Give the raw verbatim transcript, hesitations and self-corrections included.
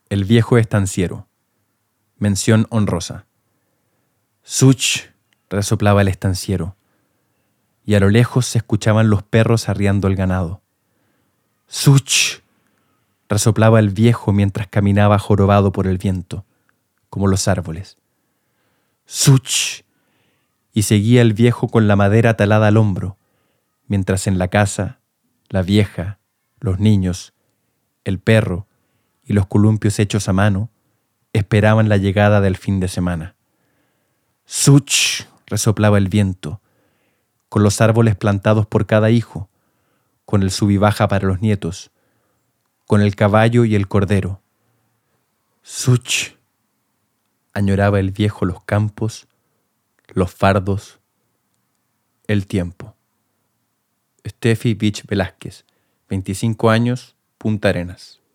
El viejo estanciero. Mención honrosa. Such, resoplaba el estanciero, y a lo lejos se escuchaban los perros arriando el ganado. Such, resoplaba el viejo mientras caminaba jorobado por el viento, como los árboles. Such, y seguía el viejo con la madera talada al hombro, mientras en la casa, la vieja, los niños, el perro y los columpios hechos a mano esperaban la llegada del fin de semana. Such, resoplaba el viento, con los árboles plantados por cada hijo, con el sub y baja para los nietos, con el caballo y el cordero. Such, añoraba el viejo los campos, los fardos, el tiempo. Steffi Beach Velázquez, veinticinco años, Punta Arenas.